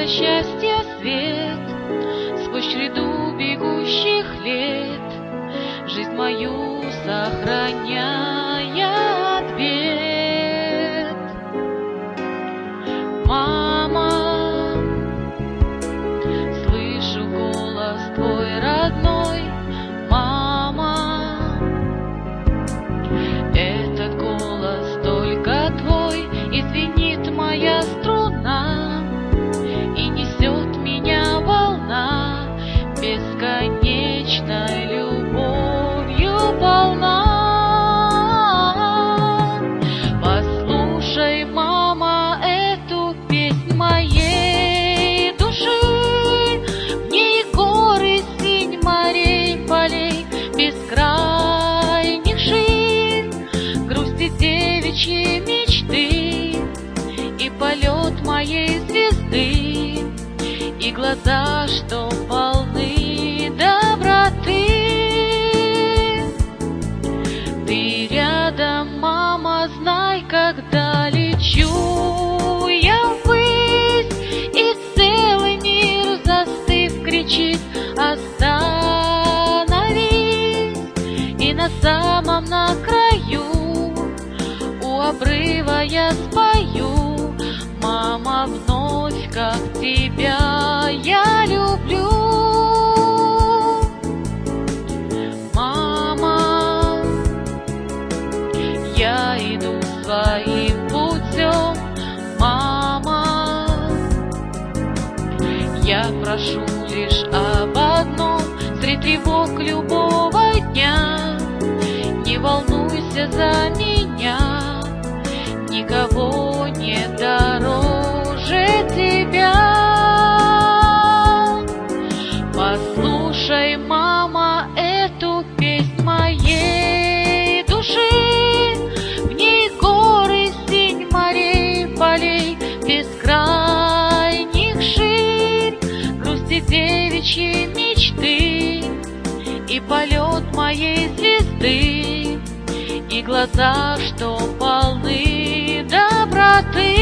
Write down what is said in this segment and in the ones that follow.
счастья свет, сквозь череду бегущих лет, жизнь мою сохраняя от бед. Мама, слышу голос твой родной, мама, этот голос только твой, и звенит моя струна, и несет меня волна бесконечной любовью полна. Послушай, мама, эту песнь моей души, в ней горы, синь морей, полей, бескрайних ширь, грусти девичьи мечты, и полет моей звезды, и глаза, что полны доброты. Ты рядом, мама, знай, когда лечу я ввысь, и целый мир, застыв, кричит: остановись! И на самом на краю у обрыва я спою: мама, вновь, как тебя я люблю. Мама, я иду своим путем, мама, я прошу лишь об одном средь тревог любого дня: не волнуйся за меня, никого не дороже тебя. Послушай, мама, эту песнь моей души, в ней горы, синь морей, полей, бескрайних ширь, грусти девичьи мечты, и полет моей звезды, и глаза, что полны доброты.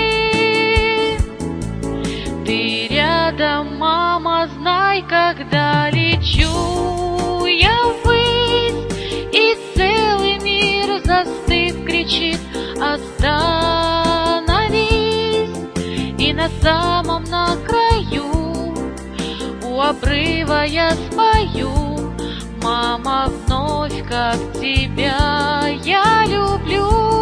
Ты рядом, мама, знай, когда лечу я ввысь, и целый мир, застыв, кричит: остановись! И на самом на краю у обрыва я спою: мама, вновь, как тебя я люблю.